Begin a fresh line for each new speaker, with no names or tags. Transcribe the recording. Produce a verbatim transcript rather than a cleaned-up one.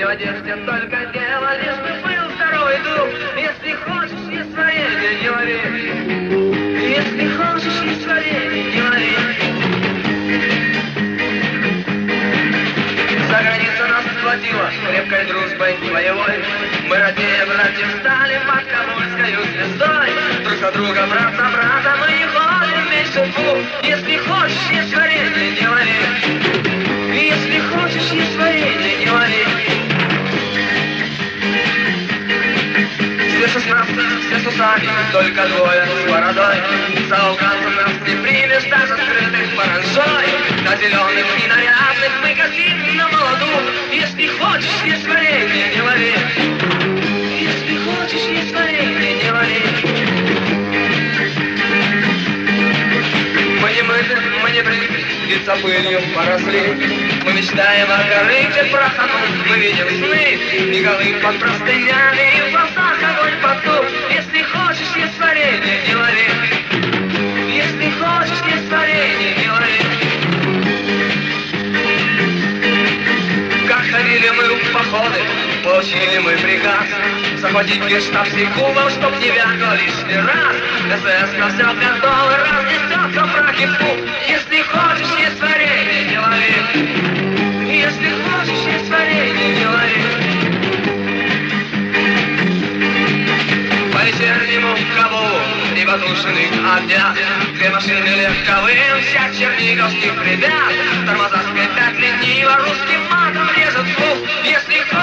в одежде только дело, лишь бы был здоровый дух. Если хочешь есть варенье, не вари. Если хочешь есть варенье, не вари. За границу нас схватила крепкой дружбой боевой. Мы роднее братьев стали под коммунской звездой. Друг за друга, брат за брата, мы не ходим меньше двух. Если хочешь есть варенье, не вари. Если хочешь есть варенье, не вари. Все шестнадцать, все с усами, только двое с бородой. За указом нас не примешь, даже скрытых паранжой. На зеленых и нарядных мы косим на молоду. Если хочешь есть варенье, не вари. Если хочешь есть варенье, не вари. Мы не мыты, мы не бриты, лица пылью поросли. Мы мечтаем о корыте прохану, мы видим сны. И голы под простынями, и в глазах огонь потух. Если хочешь есть варенье, не вари. Если хочешь есть варенье, не вари. Как ходили мы в походы, получили мы приказ захватить генштаб Кубов, чтоб не вякал лишний раз. СС на все готово, разнесется прах и пух. Если хочешь есть варенье, не лови. Если хочешь есть варенье, не лови. По вечернему Кабулу и воздушных огнях две машины легковые, вся черниговских ребят. Тормоза скрипят лениво, русским матом режет слух. Если